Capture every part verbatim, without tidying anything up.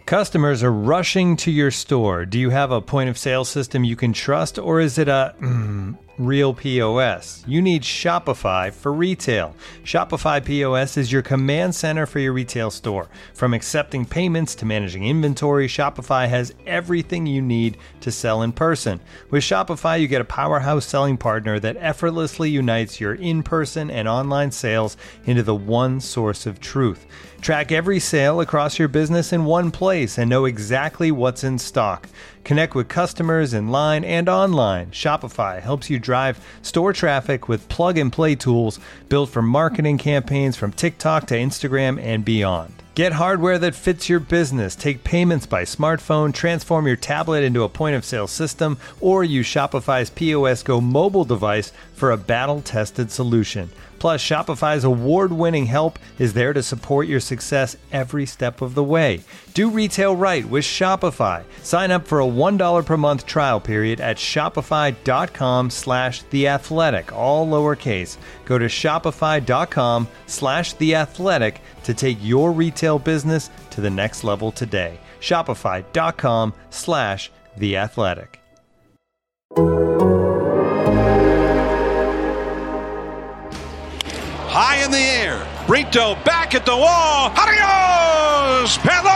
Customers are rushing to your store. Do you have a point of sale system you can trust, or is it a mm, real P O S? You need Shopify for retail. Shopify P O S is your command center for your retail store. From accepting payments to managing inventory, Shopify has everything you need to sell in person. With Shopify, you get a powerhouse selling partner that effortlessly unites your in-person and online sales into the one source of truth. Track every sale across your business in one place and know exactly what's in stock. Connect with customers in line and online. Shopify helps you drive store traffic with plug-and-play tools built for marketing campaigns from TikTok to Instagram and beyond. Get hardware that fits your business. Take payments by smartphone, transform your tablet into a point-of-sale system, or use Shopify's P O S Go mobile device for a battle-tested solution. Plus, Shopify's award-winning help is there to support your success every step of the way. Do retail right with Shopify. Sign up for a one dollar per month trial period at shopify.com slash theathletic, all lowercase. Go to shopify.com slash theathletic to take your retail business to the next level today. Shopify.com slash theathletic. High in the air. Brito back at the wall. Adios,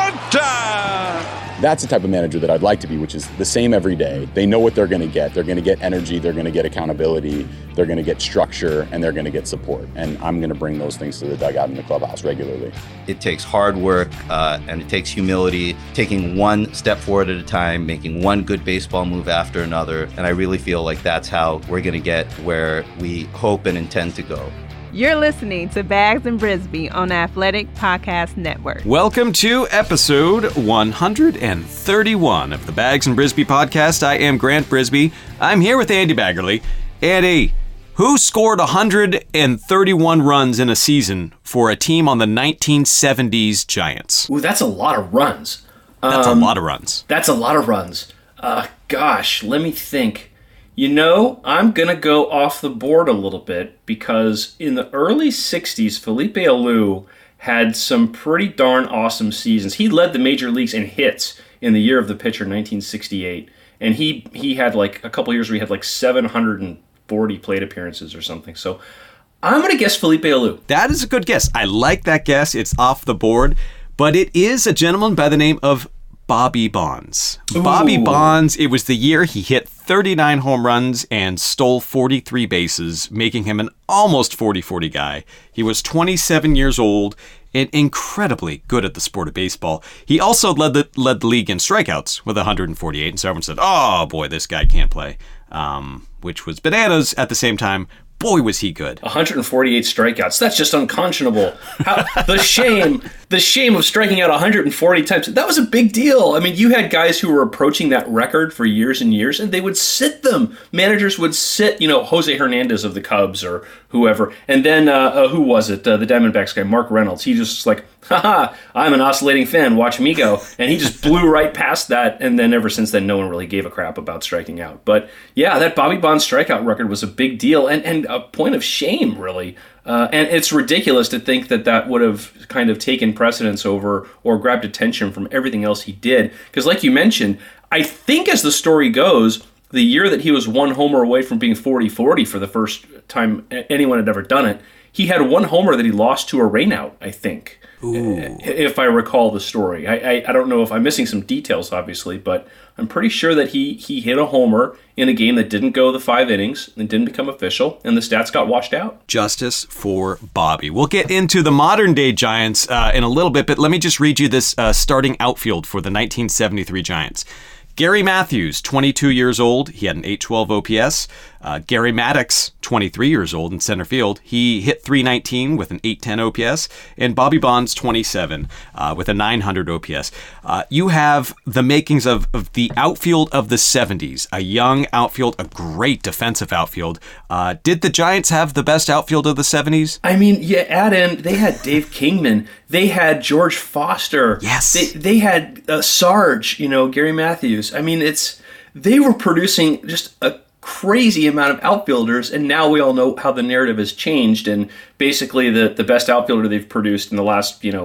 pelota! That's the type of manager that I'd like to be, which is the same every day. They know what they're going to get. They're going to get energy. They're going to get accountability. They're going to get structure, and they're going to get support. And I'm going to bring those things to the dugout in the clubhouse regularly. It takes hard work, uh, and it takes humility, taking one step forward at a time, making one good baseball move after another. And I really feel like that's how we're going to get where we hope and intend to go. You're listening to Bags and Brisbee on Athletic Podcast Network. Welcome to episode one hundred thirty-one of the Bags and Brisbee podcast. I am Grant Brisbee. I'm here with Andy Baggerly. Andy, who scored one hundred thirty-one runs in a season for a team on the nineteen seventies Giants? Ooh, that's a lot of runs. That's um, a lot of runs. That's a lot of runs. Uh, gosh, let me think. You know, I'm going to go off the board a little bit because in the early sixties, Felipe Alou had some pretty darn awesome seasons. He led the major leagues in hits in the year of the pitcher, nineteen sixty-eight. And he, he had like a couple years where he had like seven hundred forty plate appearances or something. So I'm going to guess Felipe Alou. That is a good guess. I like that guess. It's off the board. But it is a gentleman by the name of Bobby Bonds. Ooh. Bobby Bonds, it was the year he hit thirty-nine home runs and stole forty-three bases, making him an almost forty forty guy. He was twenty-seven years old and incredibly good at the sport of baseball. He also led the led the league in strikeouts with one hundred forty-eight, and so everyone said, oh boy, this guy can't play, um, which was bananas. At the same time, boy, was he good. one hundred forty-eight strikeouts. That's just unconscionable. How, the shame, the shame of striking out one hundred forty times. That was a big deal. I mean, you had guys who were approaching that record for years and years, and they would sit them. Managers would sit, you know, Jose Hernandez of the Cubs or whoever. And then, uh, uh, who was it? Uh, the Diamondbacks guy, Mark Reynolds. He just was like, haha, I'm an oscillating fan. Watch me go. And he just blew right past that. And then ever since then, no one really gave a crap about striking out. But yeah, that Bobby Bonds strikeout record was a big deal and, and a point of shame, really. Uh, and it's ridiculous to think that that would have kind of taken precedence over or grabbed attention from everything else he did. Because like you mentioned, I think as the story goes, the year that he was one homer away from being forty forty for the first time anyone had ever done it, he had one homer that he lost to a rainout, I think. Ooh. If I recall the story. I, I I don't know if I'm missing some details, obviously, but I'm pretty sure that he, he hit a homer in a game that didn't go the five innings and didn't become official, and the stats got washed out. Justice for Bobby. We'll get into the modern-day Giants uh, in a little bit, but let me just read you this uh, starting outfield for the nineteen seventy-three Giants. Gary Matthews, twenty-two years old. He had an eight twelve O P S. Uh, Gary Maddox, twenty-three years old in center field. He hit three nineteen with an eight ten O P S. And Bobby Bonds, twenty-seven, uh, with a nine hundred O P S. Uh, you have the makings of, of the outfield of the seventies. A young outfield, a great defensive outfield. Uh, did the Giants have the best outfield of the seventies? I mean, yeah, add in, they had Dave Kingman. They had George Foster. Yes. They, they had uh, Sarge, you know, Gary Matthews. I mean, it's they were producing just a crazy amount of outfielders, and now we all know how the narrative has changed, and basically the, the best outfielder they've produced in the last, you know,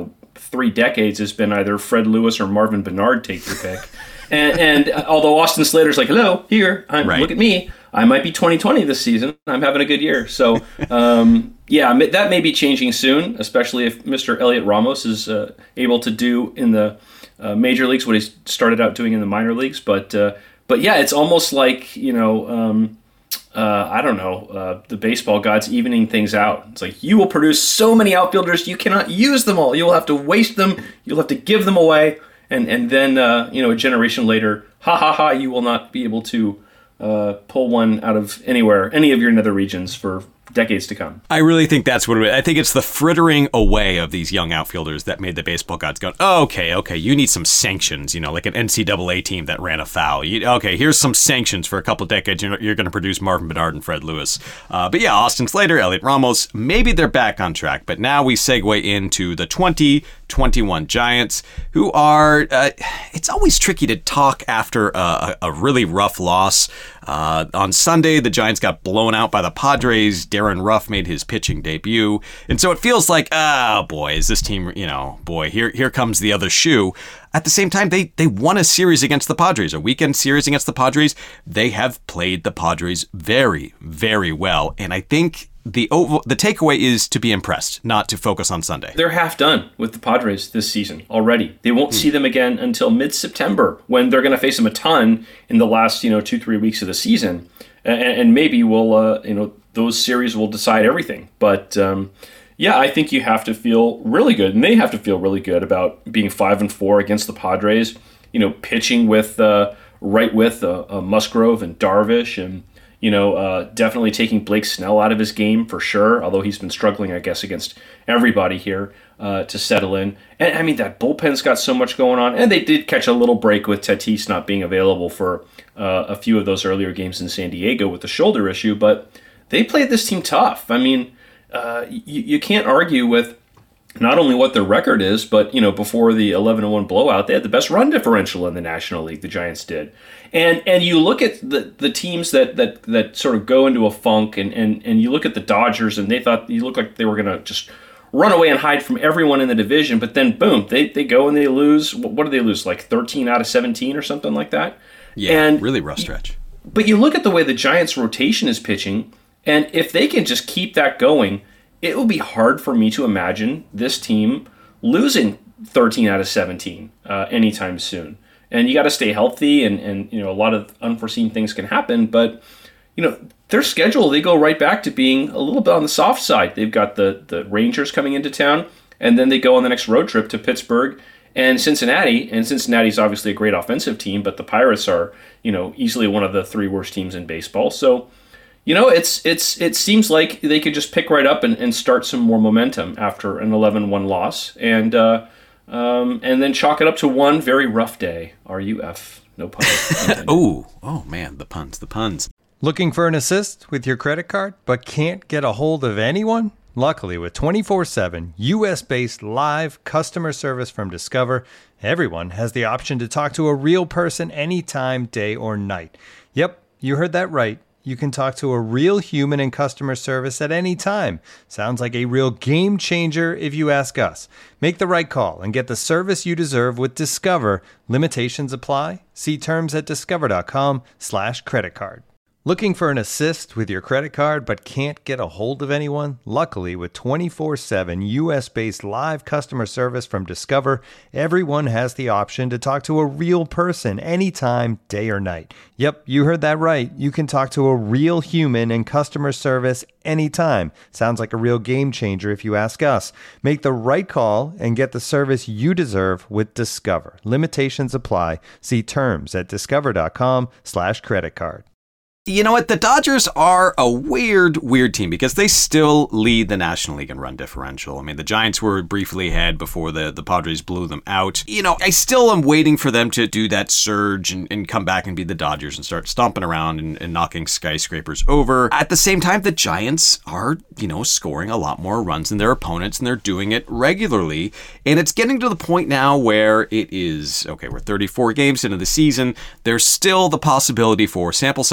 three decades has been either Fred Lewis or Marvin Bernard, take your pick. and, and although Austin Slater's like, hello, here, I'm, right. look at me. I might be twenty twenty this season. I'm having a good year. So, um, yeah, that may be changing soon, especially if Mister Elliot Ramos is uh, able to do in the uh, major leagues what he started out doing in the minor leagues. But, uh, but yeah, it's almost like, you know, um, Uh, I don't know, uh, the baseball gods evening things out. It's like, you will produce so many outfielders, you cannot use them all. You'll have to waste them. You'll have to give them away. And and then, uh, you know, a generation later, ha ha ha, you will not be able to uh, pull one out of anywhere, any of your nether regions for decades to come. I really think that's what it is. I think it's the frittering away of these young outfielders that made the baseball gods go, oh, okay, okay, you need some sanctions, you know, like an N C double A team that ran afoul. You, okay, here's some sanctions for a couple of decades. You're, you're going to produce Marvin Bernard and Fred Lewis. Uh, but yeah, Austin Slater, Elliot Ramos, maybe they're back on track. But now we segue into the twenty twenty-one Giants, who are, uh, it's always tricky to talk after a, a really rough loss. Uh, on Sunday, the Giants got blown out by the Padres. Darren Ruff made his pitching debut. And so it feels like, oh boy, is this team, you know, boy, here here comes the other shoe. At the same time, they, they won a series against the Padres, a weekend series against the Padres. They have played the Padres very, very well. And I think the the takeaway is to be impressed, not to focus on Sunday. They're half done with the Padres this season already. They won't hmm. see them again until mid-September, when they're going to face them a ton in the last, you know, two, three weeks of the season. And, and maybe we'll, uh, you know, those series will decide everything. But um, yeah, I think you have to feel really good, and they have to feel really good about being five and four against the Padres. You know, pitching with uh, right with uh, uh, Musgrove and Darvish, and you know, uh, definitely taking Blake Snell out of his game for sure. Although he's been struggling, I guess, against everybody here uh, to settle in. And I mean, that bullpen's got so much going on, and they did catch a little break with Tatis not being available for uh, a few of those earlier games in San Diego with the shoulder issue, but they played this team tough. I mean, uh, you, you can't argue with not only what their record is, but, you know, before the eleven to one blowout, they had the best run differential in the National League, the Giants did. And and you look at the, the teams that, that that sort of go into a funk, and, and, and you look at the Dodgers, and they thought, you look like they were going to just run away and hide from everyone in the division, but then, boom, they, they go and they lose. What do they lose, like thirteen out of seventeen or something like that? Yeah, and really rough stretch. But you look at the way the Giants' rotation is pitching, and if they can just keep that going, it will be hard for me to imagine this team losing thirteen out of seventeen uh, anytime soon. And you got to stay healthy, and, and you know, a lot of unforeseen things can happen. But you know, their schedule, they go right back to being a little bit on the soft side. They've got the the Rangers coming into town, and then they go on the next road trip to Pittsburgh and Cincinnati. And Cincinnati's obviously a great offensive team, but the Pirates are, you know, easily one of the three worst teams in baseball. So, you know, it's it's it seems like they could just pick right up and, and start some more momentum after an eleven one loss, and uh, um, and then chalk it up to one very rough day. R U F, no pun. oh, oh man, the puns, the puns. Looking for an assist with your credit card, but can't get a hold of anyone? Luckily, with twenty-four seven U S-based live customer service from Discover, everyone has the option to talk to a real person anytime, day or night. Yep, you heard that right. You can talk to a real human in customer service at any time. Sounds like a real game changer if you ask us. Make the right call and get the service you deserve with Discover. Limitations apply. See terms at discover.com slash credit card. Looking for an assist with your credit card but can't get a hold of anyone? Luckily, with twenty-four seven U S-based live customer service from Discover, everyone has the option to talk to a real person anytime, day or night. Yep, you heard that right. You can talk to a real human in customer service anytime. Sounds like a real game changer if you ask us. Make the right call and get the service you deserve with Discover. Limitations apply. See terms at discover.com slash credit card. You know what? The Dodgers are a weird, weird team because they still lead the National League in run differential. I mean, the Giants were briefly ahead before the, the Padres blew them out. You know, I still am waiting for them to do that surge and, and come back and be the Dodgers and start stomping around and, and knocking skyscrapers over. At the same time, the Giants are, you know, scoring a lot more runs than their opponents, and they're doing it regularly. And it's getting to the point now where it is, okay, we're thirty-four games into the season. There's still the possibility for sample size gremlins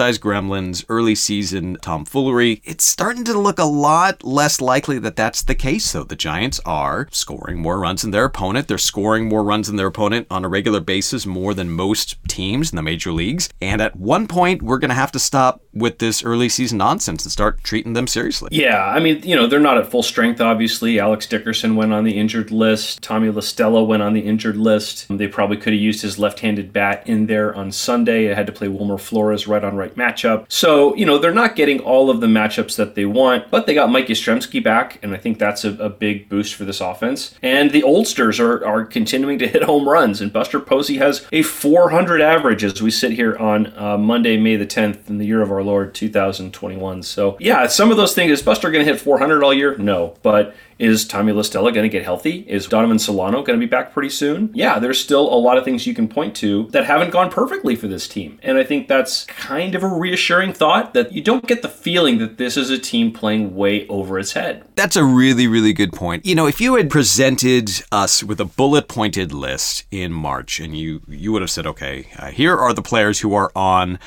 Tomlin's early season tomfoolery. It's starting to look a lot less likely that that's the case, though. The Giants are scoring more runs than their opponent. They're scoring more runs than their opponent on a regular basis, more than most teams in the major leagues. And at one point, we're going to have to stop with this early season nonsense and start treating them seriously. Yeah, I mean, you know, they're not at full strength, obviously. Alex Dickerson went on the injured list. Tommy La Stella went on the injured list. They probably could have used his left-handed bat in there on Sunday. It had to play Wilmer Flores right on right matchup. So, you know, they're not getting all of the matchups that they want, but they got Mike Yastrzemski back, and I think that's a, a big boost for this offense. And the oldsters are, are continuing to hit home runs, and Buster Posey has a four hundred average as we sit here on uh, Monday, May the tenth, in the year of our Lord, two thousand twenty-one. So, yeah, some of those things, is Buster going to hit four hundred all year? No, but is Tommy La Stella going to get healthy? Is Donovan Solano going to be back pretty soon? Yeah, there's still a lot of things you can point to that haven't gone perfectly for this team. And I think that's kind of a reassuring thought, that you don't get the feeling that this is a team playing way over its head. That's a really, really good point. You know, if you had presented us with a bullet-pointed list in March, and you, you would have said, okay, uh, here are the players who are on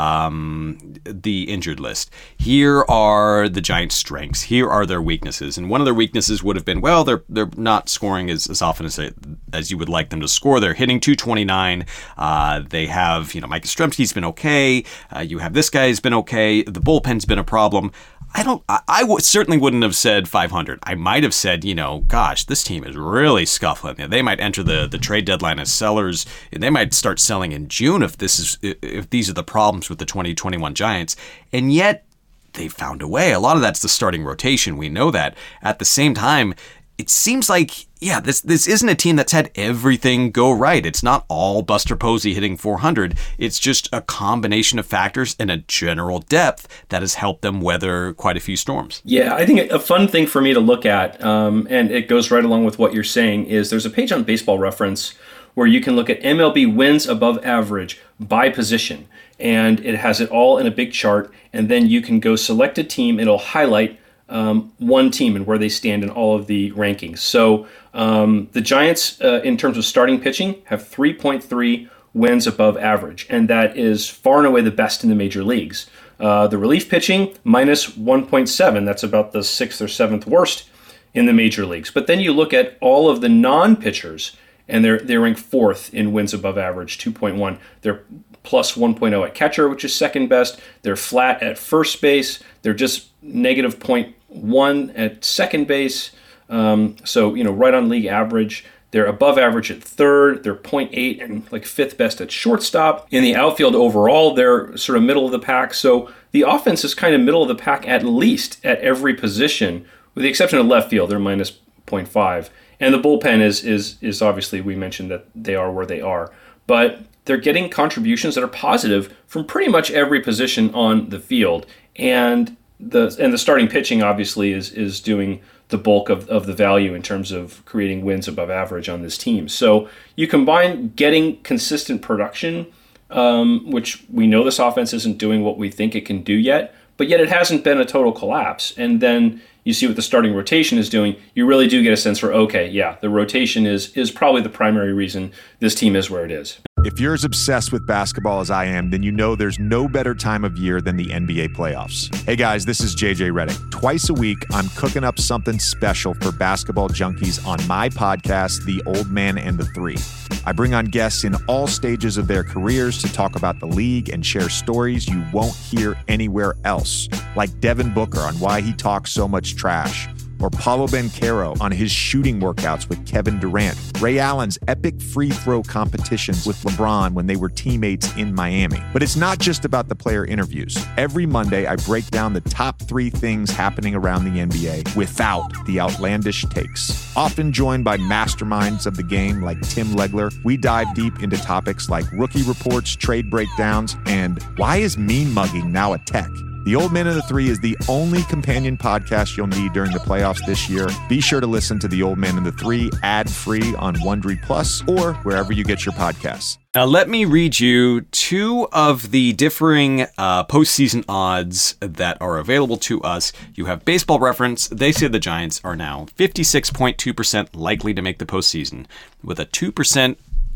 um, the injured list. Here are the Giants' strengths. Here are their weaknesses. And one of their weaknesses would have been, well, they're they're not scoring as, as often as they, as you would like them to score. They're hitting two twenty-nine. Uh, they have, you know, Mike Yastrzemski's been okay. Uh, you have this guy's been okay. The bullpen's been a problem. I don't. I, I w- certainly wouldn't have said five hundred. I might have said, you know, gosh, this team is really scuffling. They might enter the, the trade deadline as sellers, and they might start selling in June if this is if these are the problems with the twenty twenty-one Giants. And yet, they found a way. A lot of that's the starting rotation. We know that. At the same time, it seems like, yeah, this this isn't a team that's had everything go right. It's not all Buster Posey hitting four hundred. It's just a combination of factors and a general depth that has helped them weather quite a few storms. Yeah, I think a fun thing for me to look at, um, and it goes right along with what you're saying, is there's a page on Baseball Reference where you can look at M L B wins above average by position. And it has it all in a big chart. And then you can go select a team. It'll highlight um, one team and where they stand in all of the rankings. So um, the Giants, uh, in terms of starting pitching, have three point three wins above average. And that is far and away the best in the major leagues. Uh, the relief pitching, minus one point seven. That's about the sixth or seventh worst in the major leagues. But then you look at all of the non-pitchers, and they're they rank fourth in wins above average, two point one. They're plus one point oh at catcher, which is second best. They're flat at first base. They're just negative zero point one at second base. Um, so, you know, right on league average. They're above average at third. They're zero point eight and like fifth best at shortstop. In the outfield overall, they're sort of middle of the pack. So the offense is kind of middle of the pack at least at every position, with the exception of left field. They're minus zero point five. And the bullpen is is is obviously, we mentioned that they are where they are. But they're getting contributions that are positive from pretty much every position on the field. And the and the starting pitching obviously is is doing the bulk of, of the value in terms of creating wins above average on this team. So you combine getting consistent production, um, which we know this offense isn't doing what we think it can do yet, but yet it hasn't been a total collapse. And then you see what the starting rotation is doing. You really do get a sense for, okay, yeah, the rotation is is probably the primary reason this team is where it is. If you're as obsessed with basketball as I am, then you know there's no better time of year than the N B A playoffs. Hey guys, this is J J Redick. Twice a week, I'm cooking up something special for basketball junkies on my podcast, The Old Man and the Three. I bring on guests in all stages of their careers to talk about the league and share stories you won't hear anywhere else, like Devin Booker on why he talks so much trash, or Paolo Banchero on his shooting workouts with Kevin Durant, Ray Allen's epic free throw competitions with LeBron when they were teammates in Miami. But it's not just about the player interviews. Every Monday, I break down the top three things happening around the N B A without the outlandish takes. Often joined by masterminds of the game like Tim Legler, we dive deep into topics like rookie reports, trade breakdowns, and why is mean mugging now a tech? The Old Man and the Three is the only companion podcast you'll need during the playoffs this year. Be sure to listen to The Old Man and the Three ad-free on Wondery Plus or wherever you get your podcasts. Now, let me read you two of the differing uh, postseason odds that are available to us. You have Baseball Reference. They say the Giants are now fifty-six point two percent likely to make the postseason, with a two percent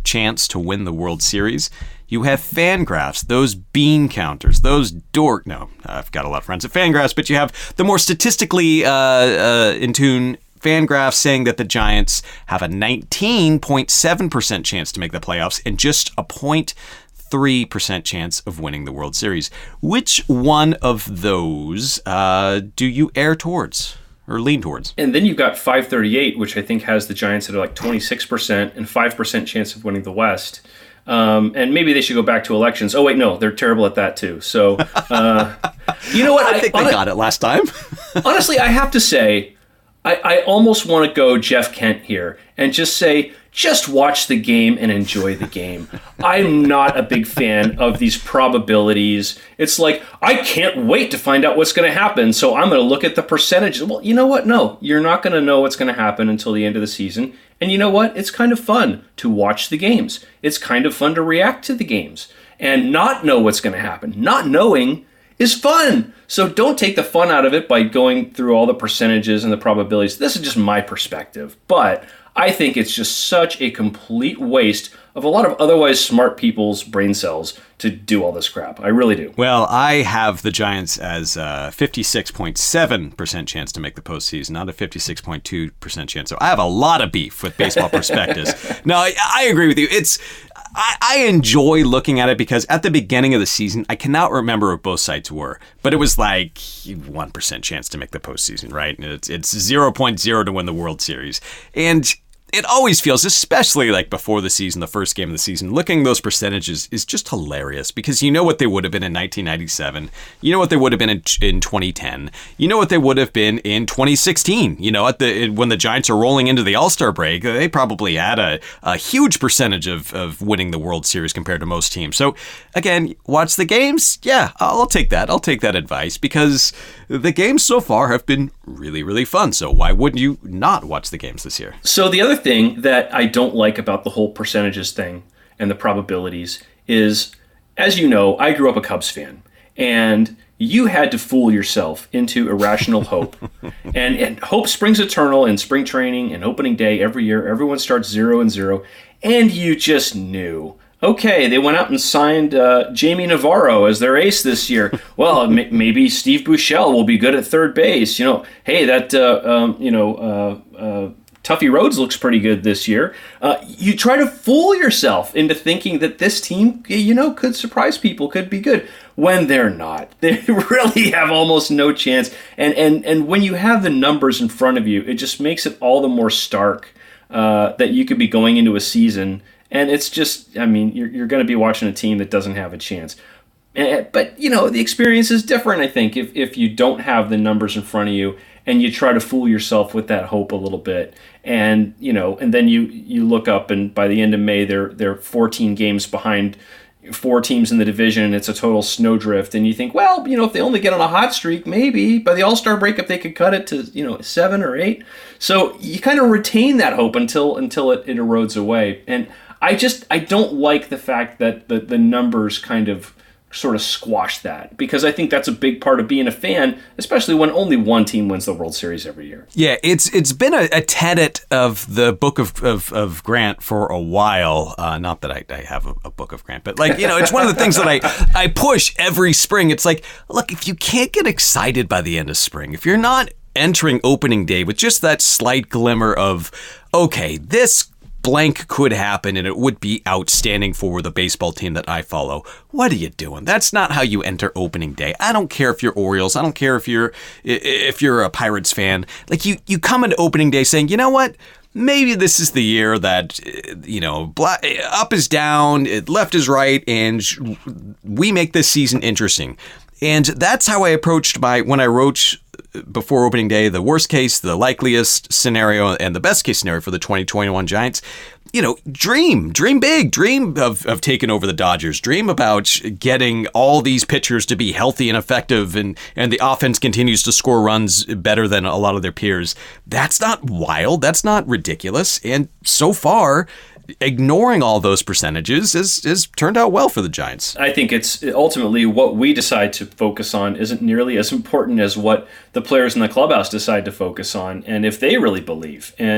chance to win the World Series, you have Fangraphs, those bean counters, those dork... No, I've got a lot of friends at Fangraphs, but you have the more statistically uh, uh, in tune Fangraphs saying that the Giants have a nineteen point seven percent chance to make the playoffs and just a zero point three percent chance of winning the World Series. Which one of those uh, do you err towards? Or lean towards. And then you've got five thirty-eight, which I think has the Giants at like twenty-six percent and five percent chance of winning the West. Um, and maybe they should go back to elections. Oh, wait, no, they're terrible at that too. So, uh, you know what? I think I, they got it last time. Honestly, I have to say, I, I almost want to go Jeff Kent here and just say, just watch the game and enjoy the game. I'm not a big fan of these probabilities. It's like, I can't wait to find out what's going to happen, so I'm going to look at the percentages. Well, you know what? No, you're not going to know what's going to happen until the end of the season. And you know what? It's kind of fun to watch the games. It's kind of fun to react to the games and not know what's going to happen. Not knowing is fun. So don't take the fun out of it by going through all the percentages and the probabilities. This is just my perspective. But I think it's just such a complete waste of a lot of otherwise smart people's brain cells to do all this crap. I really do. Well, I have the Giants as a fifty-six point seven percent chance to make the postseason, not a fifty-six point two percent chance. So I have a lot of beef with Baseball Prospectus. No, I, I agree with you. It's I, I enjoy looking at it because at the beginning of the season, I cannot remember what both sides were, but it was like one percent chance to make the postseason, right? It's, it's zero point zero to win the World Series. And it always feels, especially like before the season, the first game of the season, looking at those percentages is just hilarious because you know what they would have been in nineteen ninety-seven. You know what they would have been in, in twenty ten. You know what they would have been in twenty sixteen. You know, at the when the Giants are rolling into the All-Star break, they probably had a, a huge percentage of, of winning the World Series compared to most teams. So again, watch the games. Yeah, I'll take that. I'll take that advice because the games so far have been really, really fun. So why wouldn't you not watch the games this year? So the other thing that I don't like about the whole percentages thing and the probabilities is, as you know, I grew up a Cubs fan, and you had to fool yourself into irrational hope. And, and hope springs eternal in spring training and opening day every year. Everyone starts zero and zero, and you just knew. Okay, they went out and signed uh, Jamie Navarro as their ace this year. Well, m- maybe Steve Buechele will be good at third base. You know, hey, that uh, um, you know. Uh, uh, Tuffy Rhodes looks pretty good this year. Uh, you try to fool yourself into thinking that this team, you know, could surprise people, could be good, when they're not. They really have almost no chance. And and and when you have the numbers in front of you, it just makes it all the more stark uh, that you could be going into a season. And it's just, I mean, you're, you're going to be watching a team that doesn't have a chance. But, you know, the experience is different, I think, if, if you don't have the numbers in front of you and you try to fool yourself with that hope a little bit. And, you know, and then you, you look up and by the end of May, they're, they're fourteen games behind four teams in the division and it's a total snowdrift. And you think, well, you know, if they only get on a hot streak, maybe by the All-Star break, if they could cut it to, you know, seven or eight. So you kind of retain that hope until until it, it erodes away. And I just, I don't like the fact that the, the numbers kind of sort of squash that, because I think that's a big part of being a fan, especially when only one team wins the World Series every year. Yeah, it's it's been a, a tenet of the Book of, of, of Grant for a while. Uh, not that I, I have a, a Book of Grant, but like, you know, it's one of the things that I, I push every spring. It's like, look, if you can't get excited by the end of spring, if you're not entering opening day with just that slight glimmer of, okay, this blank could happen and it would be outstanding for the baseball team that I follow. What are you doing? That's not how you enter opening day. I don't care if you're Orioles. I don't care if you're if you're a Pirates fan. Like you, you come into opening day saying, you know what? Maybe this is the year that, you know, black, up is down, left is right, and we make this season interesting. And that's how I approached my, when I wrote before opening day, the worst case, the likeliest scenario, and the best case scenario for the twenty twenty-one Giants. You know, dream, dream big, dream of, of taking over the Dodgers, dream about getting all these pitchers to be healthy and effective, and, and the offense continues to score runs better than a lot of their peers. That's not wild. That's not ridiculous. And so far, ignoring all those percentages has, has turned out well for the Giants. I think it's ultimately what we decide to focus on isn't nearly as important as what the players in the clubhouse decide to focus on, and if they really believe. And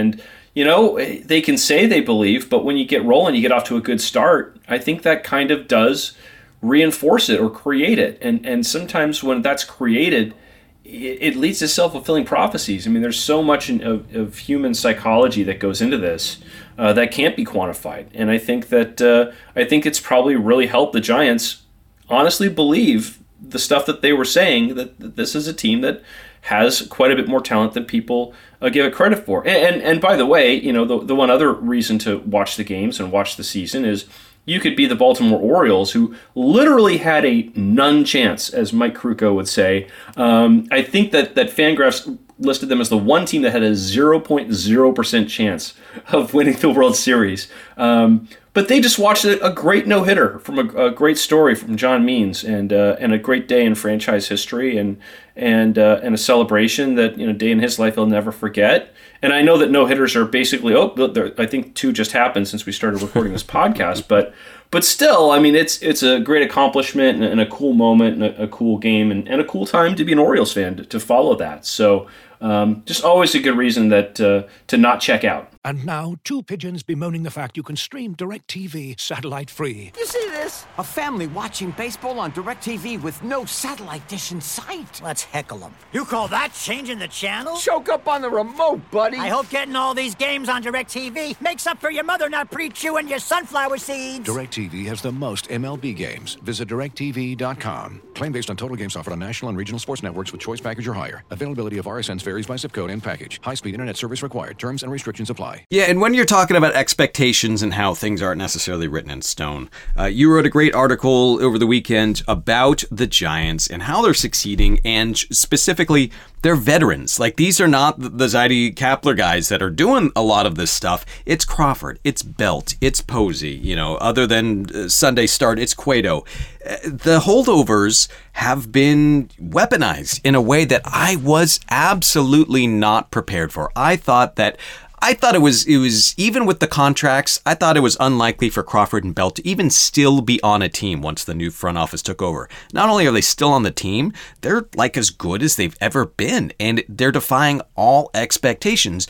you know, they can say they believe, but when you get rolling, you get off to a good start, I think that kind of does reinforce it or create it. And and sometimes when that's created, it, it leads to self-fulfilling prophecies. I mean, there's so much in, of, of human psychology that goes into this uh, that can't be quantified. And I think that uh, I think it's probably really helped the Giants honestly believe the stuff that they were saying, that, that this is a team that has quite a bit more talent than people uh, give it credit for. And, and and by the way, you know, the the one other reason to watch the games and watch the season is you could be the Baltimore Orioles, who literally had a none chance, as Mike Krukow would say. Um, I think that that Fangraphs listed them as the one team that had a zero point zero percent chance of winning the World Series. Um, But they just watched a, a great no-hitter from a, a great story from John Means, and uh, and a great day in franchise history, and and uh, and a celebration that, you know, day in his life he'll never forget. And I know that no-hitters are basically, oh, I think two just happened since we started recording this podcast, but but still, I mean, it's it's a great accomplishment and, and a cool moment and a, a cool game and, and a cool time to be an Orioles fan, to, to follow that. So um, just always a good reason that uh, to not check out. And now, two pigeons bemoaning the fact you can stream DirecTV satellite-free. You see this? A family watching baseball on DirecTV with no satellite dish in sight. Let's heckle them. You call that changing the channel? Choke up on the remote, buddy. I hope getting all these games on DirecTV makes up for your mother not pre-chewing your sunflower seeds. DirecTV has the most M L B games. Visit direct T V dot com. Claim based on total games offered on national and regional sports networks with choice package or higher. Availability of R S Ns varies by zip code and package. High-speed internet service required. Terms and restrictions apply. Yeah, and when you're talking about expectations and how things aren't necessarily written in stone, uh, you wrote a great article over the weekend about the Giants and how they're succeeding, and specifically they're veterans. Like, these are not the Zaidi Kapler guys that are doing a lot of this stuff. It's Crawford, it's Belt, it's Posey, you know, other than uh, Sunday start, it's Cueto. Uh, the holdovers have been weaponized in a way that I was absolutely not prepared for. I thought that I thought it was, it was even with the contracts, I thought it was unlikely for Crawford and Belt to even still be on a team once the new front office took over. Not only are they still on the team, they're like as good as they've ever been, and they're defying all expectations.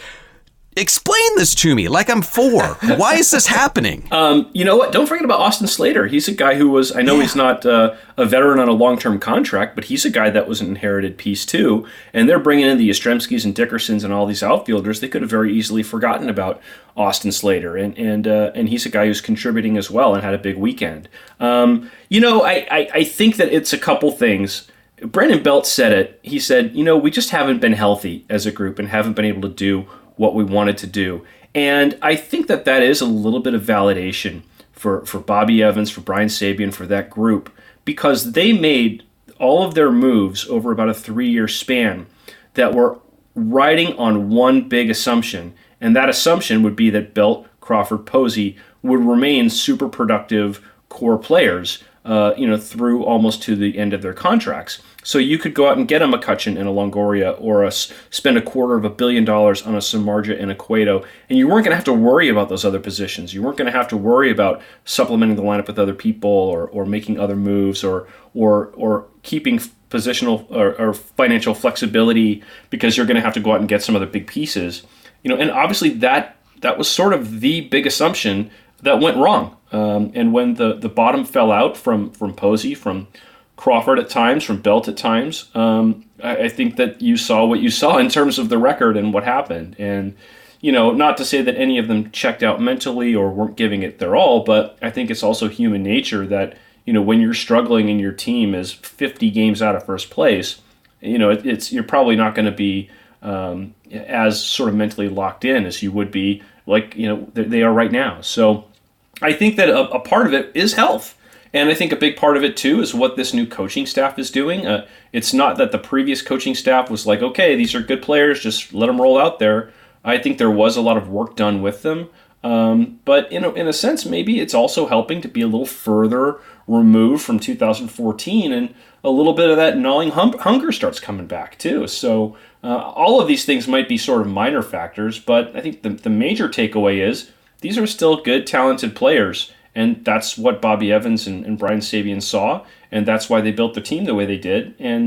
Explain this to me like I'm four. Why is this happening? Um, you know what? Don't forget about Austin Slater. He's a guy who was, I know yeah. he's not uh, a veteran on a long-term contract, but he's a guy that was an inherited piece too. And they're bringing in the Yastrzemskis and Dickersons and all these outfielders. They could have very easily forgotten about Austin Slater. And and uh, and he's a guy who's contributing as well and had a big weekend. Um, you know, I, I, I think that it's a couple things. Brandon Belt said it. He said, you know, we just haven't been healthy as a group and haven't been able to do what we wanted to do. And I think that that is a little bit of validation for, for Bobby Evans, for Brian Sabean, for that group, because they made all of their moves over about a three-year span that were riding on one big assumption. And that assumption would be that Belt, Crawford, Posey would remain super productive core players, uh, you know, through almost to the end of their contracts. So you could go out and get a McCutchen and a Longoria, or a, spend a quarter of a billion dollars on a Samardzija and a Cueto, and you weren't going to have to worry about those other positions. You weren't going to have to worry about supplementing the lineup with other people, or, or making other moves, or or or keeping positional or, or financial flexibility, because you're going to have to go out and get some other big pieces. You know, and obviously that that was sort of the big assumption that went wrong. Um, and when the, the bottom fell out from from Posey, from Crawford at times, from Belt at times, um, I, I think that you saw what you saw in terms of the record and what happened. And, you know, not to say that any of them checked out mentally or weren't giving it their all, but I think it's also human nature that, you know, when you're struggling and your team is fifty games out of first place, you know, it, it's you're probably not going to be um, as sort of mentally locked in as you would be, like, you know, they are right now. So I think that a, a part of it is health. And I think a big part of it, too, is what this new coaching staff is doing. Uh, it's not that the previous coaching staff was like, okay, these are good players, just let them roll out there. I think there was a lot of work done with them. Um, but in a, in a sense, maybe it's also helping to be a little further removed from two thousand fourteen, and a little bit of that gnawing hum- hunger starts coming back, too. So uh, all of these things might be sort of minor factors, but I think the, the major takeaway is these are still good, talented players. And that's what Bobby Evans and, and Brian Sabean saw, and that's why they built the team the way they did. And,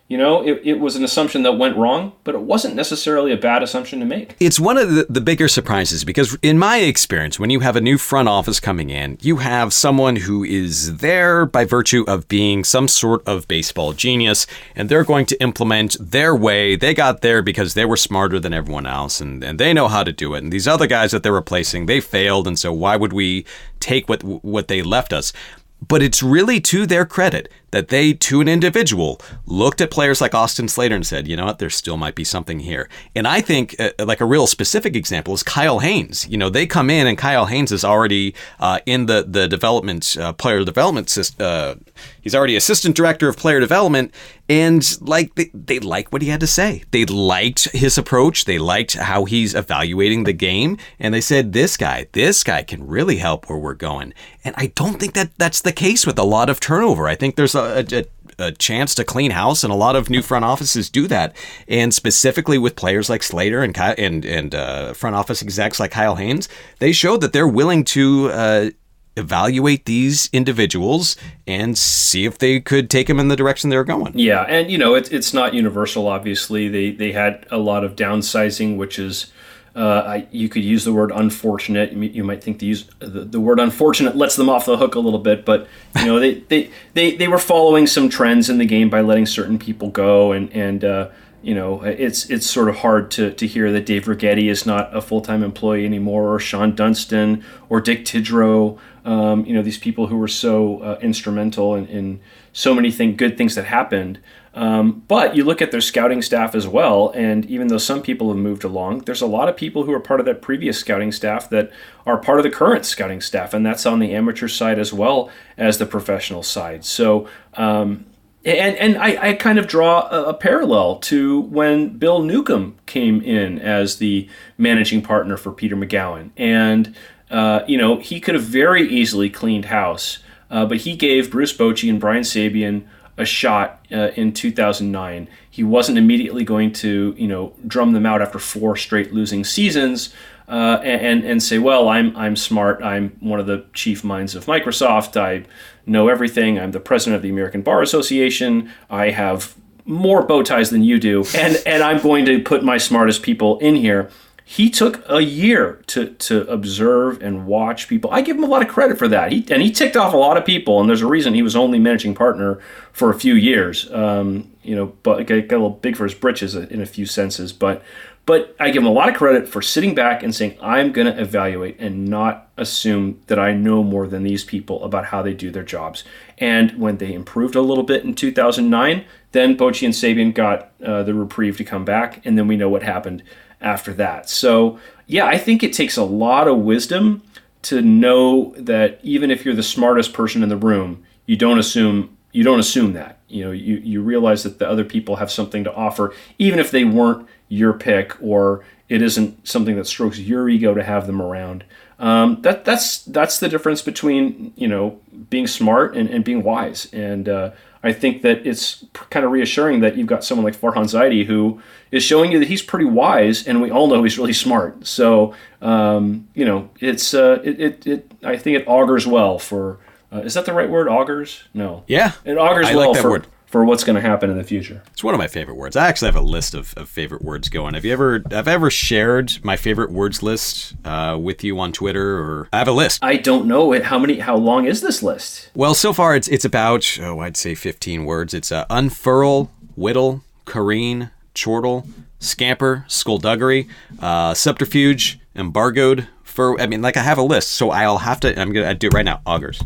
You know, it, it was an assumption that went wrong, but it wasn't necessarily a bad assumption to make. It's one of the, the bigger surprises because in my experience, when you have a new front office coming in, you have someone who is there by virtue of being some sort of baseball genius, and they're going to implement their way. They got there because they were smarter than everyone else, and, and they know how to do it. And these other guys that they're replacing, they failed, and so why would we take what what they left us? But it's really to their credit that they, to an individual, looked at players like Austin Slater and said, you know what, there still might be something here. And I think uh, like a real specific example is Kyle Haynes. You know, they come in and Kyle Haynes is already uh, in the, the development, uh, player development system. Uh, he's already assistant director of player development. And like they, they liked what he had to say. They liked his approach. They liked how he's evaluating the game. And they said, this guy, this guy can really help where we're going. And I don't think that that's the case with a lot of turnover. I think there's a, a, a chance to clean house, and a lot of new front offices do that. And specifically with players like Slater and and and uh, front office execs like Kyle Haynes, they showed that they're willing to uh, evaluate these individuals and see if they could take them in the direction they're going. Yeah, and you know it's it's not universal. Obviously, they they had a lot of downsizing, which is. Uh, I, you could use the word unfortunate. You might think to use the, the word unfortunate lets them off the hook a little bit, but you know they, they, they, they were following some trends in the game by letting certain people go, and and uh, you know it's it's sort of hard to, to hear that Dave Righetti is not a full-time employee anymore, or Sean Dunston, or Dick Tidrow. Um, you know these people who were so uh, instrumental in, in so many thing, good things that happened. Um, but you look at their scouting staff as well, and even though some people have moved along, there's a lot of people who are part of that previous scouting staff that are part of the current scouting staff, and that's on the amateur side as well as the professional side. So, um, and and I, I kind of draw a, a parallel to when Bill Newcomb came in as the managing partner for Peter McGowan, and uh, you know he could have very easily cleaned house, uh, but he gave Bruce Bochy and Brian Sabean a shot uh, in two thousand nine. He wasn't immediately going to, you know, drum them out after four straight losing seasons uh, and and say, well, I'm I'm smart. I'm one of the chief minds of Microsoft. I know everything. I'm the president of the American Bar Association. I have more bow ties than you do, and and I'm going to put my smartest people in here. He took a year to to observe and watch people. I give him a lot of credit for that. He and he ticked off a lot of people, and there's a reason he was only managing partner for a few years. Um, you know, but got a little big for his britches in a few senses. But but I give him a lot of credit for sitting back and saying, I'm going to evaluate and not assume that I know more than these people about how they do their jobs. And when they improved a little bit in two thousand nine, then Bochy and Sabean got uh, the reprieve to come back, and then we know what happened after that. So yeah, I think it takes a lot of wisdom to know that even if you're the smartest person in the room, you don't assume you don't assume that. You know, you, you realize that the other people have something to offer, even if they weren't your pick or it isn't something that strokes your ego to have them around. Um, that that's that's the difference between, you know, being smart and, and being wise. And uh, I think that it's kind of reassuring that you've got someone like Farhan Zaidi who is showing you that he's pretty wise, and we all know he's really smart. So um, you know, it's uh, it, it it I think it augurs well for. Uh, is that the right word? Augurs? No. Yeah. It augurs I well like that for, word. for what's going to happen in the future. It's one of my favorite words. I actually have a list of, of favorite words going. Have you ever have I ever shared my favorite words list uh, with you on Twitter? Or I have a list. I don't know it. How many? How long is this list? Well, so far it's it's about oh I'd say fifteen words. It's uh, unfurl, whittle, careen, chortle, scamper, skullduggery, uh, subterfuge, embargoed. Fur. I mean, like I have a list, so I'll have to. I'm gonna do it right now. Augurs.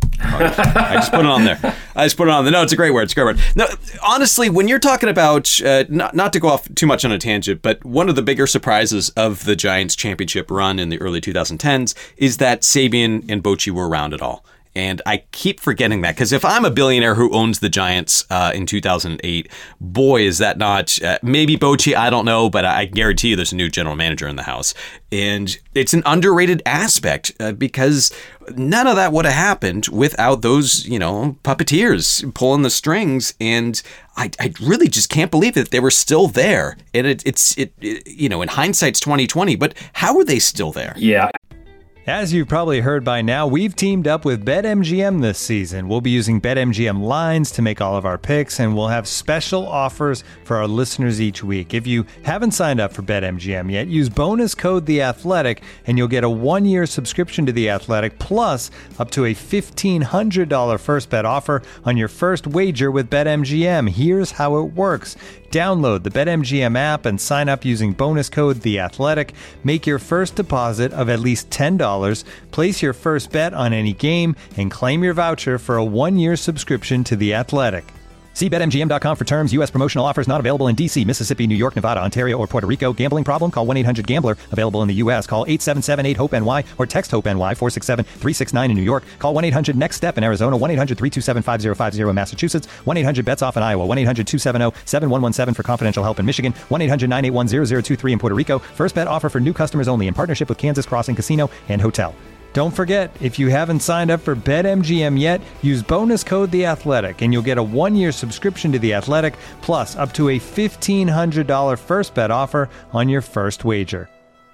I just put it on there. I just put it on there. No, it's a great word. It's a great word. No, honestly, when you're talking about, uh, not, not to go off too much on a tangent, but one of the bigger surprises of the Giants championship run in the early twenty tens is that Sabean and Bochy were around at all. And I keep forgetting that, because if I'm a billionaire who owns the Giants uh, in two thousand eight, boy, is that not, uh, maybe Bochy, I don't know, but I guarantee you there's a new general manager in the house. And it's an underrated aspect uh, because none of that would have happened without those, you know, puppeteers pulling the strings. And I, I really just can't believe that they were still there. And it, it's, it, it, you know, in hindsight's twenty twenty, but how were they still there? Yeah. As you've probably heard by now, we've teamed up with BetMGM this season. We'll be using BetMGM lines to make all of our picks, and we'll have special offers for our listeners each week. If you haven't signed up for BetMGM yet, use bonus code The Athletic, and you'll get a one-year subscription to The Athletic, plus up to a fifteen hundred dollars first bet offer on your first wager with BetMGM. Here's how it works. Download the BetMGM app and sign up using bonus code The Athletic. Make your first deposit of at least ten dollars, place your first bet on any game, and claim your voucher for a one-year subscription to The Athletic. See Bet M G M dot com for terms. U S promotional offers not available in D C, Mississippi, New York, Nevada, Ontario, or Puerto Rico. Gambling problem? Call one eight hundred gambler. Available in the U S. Call eight seven seven eight hope N Y or text HOPE-NY four six seven three six nine in New York. Call one eight hundred next step in Arizona. one eight hundred three two seven five zero five zero in Massachusetts. one eight hundred bets off in Iowa. one eight hundred two seven zero seven one one seven for confidential help in Michigan. one eight hundred nine eight one zero zero two three in Puerto Rico. First bet offer for new customers only in partnership with Kansas Crossing Casino and Hotel. Don't forget, if you haven't signed up for BetMGM yet, use bonus code The Athletic, and you'll get a one-year subscription to The Athletic, plus up to a fifteen hundred dollars first bet offer on your first wager.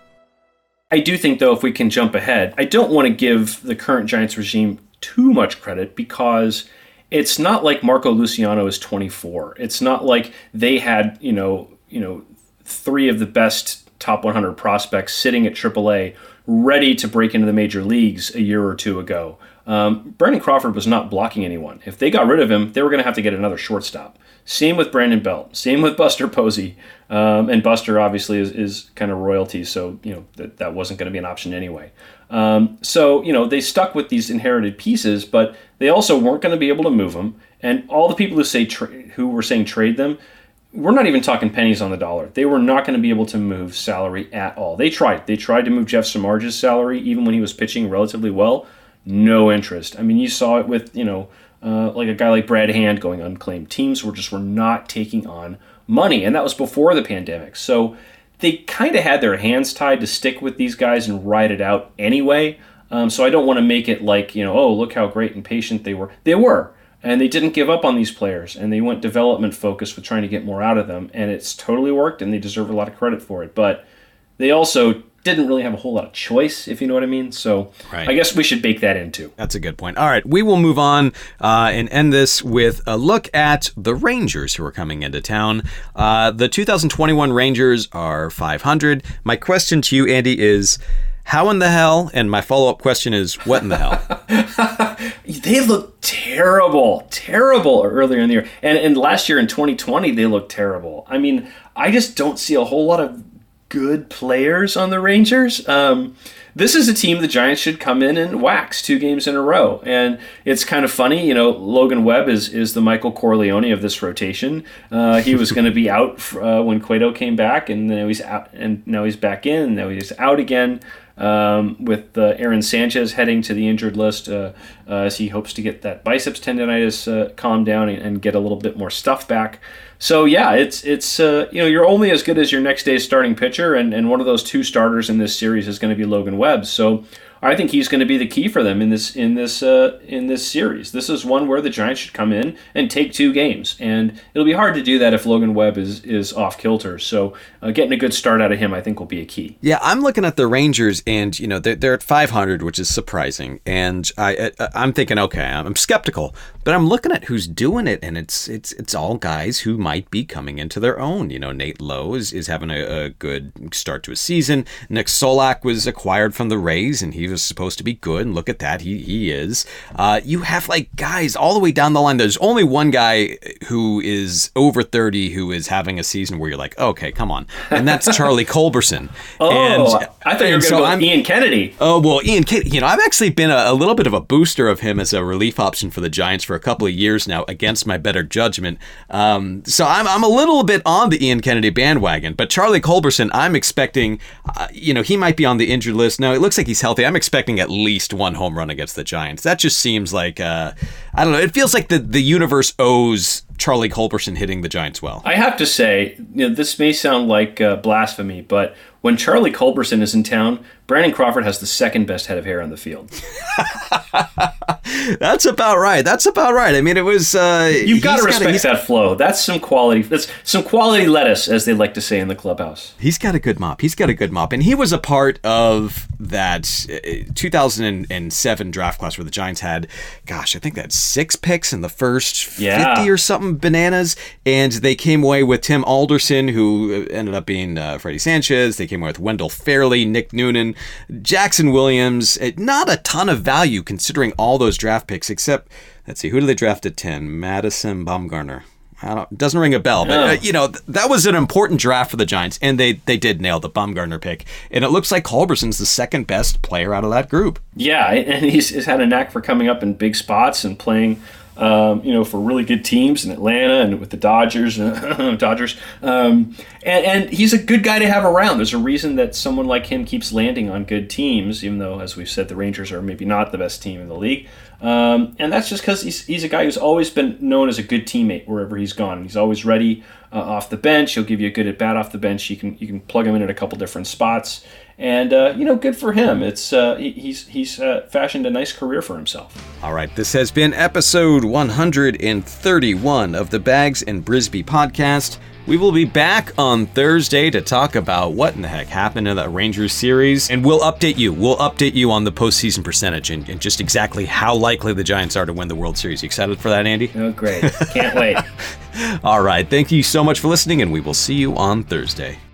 I do think, though, if we can jump ahead, I don't want to give the current Giants regime too much credit, because it's not like Marco Luciano is twenty-four. It's not like they had, you know, you know, three of the best top one hundred prospects sitting at triple A, ready to break into the major leagues a year or two ago. Um, Brandon Crawford was not blocking anyone. If they got rid of him, they were going to have to get another shortstop. Same with Brandon Belt. Same with Buster Posey. Um, and Buster obviously is, is kind of royalty, so you know that, that wasn't going to be an option anyway. Um, so you know they stuck with these inherited pieces, but they also weren't going to be able to move them. And all the people who say tra- who were saying trade them, we're not even talking pennies on the dollar. They were not going to be able to move salary at all. They tried. They tried to move Jeff Samardzij's salary, even when he was pitching relatively well. No interest. I mean, you saw it with, you know, uh, like a guy like Brad Hand going unclaimed. Teams were just were not taking on money, and that was before the pandemic. So they kind of had their hands tied to stick with these guys and ride it out anyway. Um, so I don't want to make it like, you know, oh, look how great and patient they were. They were. And they didn't give up on these players, and they went development focused with trying to get more out of them, and it's totally worked, and they deserve a lot of credit for it. But they also didn't really have a whole lot of choice, if you know what I mean. So right. I guess we should bake that in too. That's a good point. All right, we will move on uh, and end this with a look at the Rangers who are coming into town. Uh, the two thousand twenty-one Rangers are five hundred. My question to you, Andy, is how in the hell, and my follow-up question is, what in the hell? They looked terrible, terrible earlier in the year. And, and last year in twenty twenty, they looked terrible. I mean, I just don't see a whole lot of good players on the Rangers. Um, this is a team the Giants should come in and wax two games in a row. And it's kind of funny, you know, Logan Webb is, is the Michael Corleone of this rotation. Uh, he was going to be out uh, when Cueto came back, and now he's out, and now he's back in, and now he's out again. Um, with uh, Aaron Sanchez heading to the injured list uh, uh, as he hopes to get that biceps tendonitis uh, calmed down and, and get a little bit more stuff back. So yeah, it's it's uh, you know you're only as good as your next day's starting pitcher, and, and one of those two starters in this series is going to be Logan Webb. So I think he's going to be the key for them in this in this uh, in this series. This is one where the Giants should come in and take two games, and it'll be hard to do that if Logan Webb is is off kilter. So uh, getting a good start out of him, I think, will be a key. Yeah, I'm looking at the Rangers, and you know they're, they're at five hundred, which is surprising, and I, I I'm thinking, okay, I'm skeptical, but I'm looking at who's doing it, and it's it's it's all guys who might be coming into their own. You know, Nate Lowe is, is having a, a good start to a season. Nick Solak was acquired from the Rays, and he was supposed to be good, and look at that, he he is. Uh, you have like guys all the way down the line. There's only one guy who is over thirty who is having a season where you're like, okay, come on, and that's Charlie Culberson. Oh, and, I thought you were going to so go with Ian Kennedy. Oh well, Ian Kennedy. You know, I've actually been a, a little bit of a booster of him as a relief option for the Giants for a couple of years now, against my better judgment. Um, so I'm I'm a little bit on the Ian Kennedy bandwagon, but Charlie Culberson, I'm expecting, uh, you know, he might be on the injured list now. It looks like he's healthy. I'm expecting at least one home run against the Giants. That just seems like, uh, I don't know, it feels like the, the universe owes Charlie Culberson hitting the Giants well. I have to say, you know, this may sound like uh, blasphemy, but when Charlie Culberson is in town, Brandon Crawford has the second best head of hair on the field. That's about right. That's about right. I mean, it was. Uh, You've got to respect gotta, that flow. That's some quality. That's some quality lettuce, as they like to say in the clubhouse. He's got a good mop. He's got a good mop, and he was a part of that two thousand seven draft class where the Giants had, gosh, I think they had six picks in the first yeah. fifty or something bananas, and they came away with Tim Alderson, who ended up being uh, Freddie Sanchez. They came away with Wendell Fairley, Nick Noonan, Jackson Williams. Not a ton of value considering all those draft picks, except, let's see, who did they draft at ten? Madison Bumgarner. I don't, doesn't ring a bell, but no. uh, you know, th- that was an important draft for the Giants, and they they did nail the Bumgarner pick. And it looks like Culberson's the second best player out of that group. Yeah, and he's, he's had a knack for coming up in big spots and playing, um, you know, for really good teams in Atlanta and with the Dodgers. Dodgers, um, and, and he's a good guy to have around. There's a reason that someone like him keeps landing on good teams, even though, as we've said, the Rangers are maybe not the best team in the league. Um, and that's just because he's, he's a guy who's always been known as a good teammate wherever he's gone. He's always ready uh, off the bench. He'll give you a good at bat off the bench. You can you can plug him in at a couple different spots, and uh, you know, good for him. It's uh, he, he's he's uh, fashioned a nice career for himself. All right, this has been episode one hundred thirty-one of the Bags and Brisbee podcast. We will be back on Thursday to talk about what in the heck happened in that Rangers series, and we'll update you. We'll update you on the postseason percentage and, and just exactly how likely the Giants are to win the World Series. You excited for that, Andy? Oh, great. Can't wait. All right. Thank you so much for listening, and we will see you on Thursday.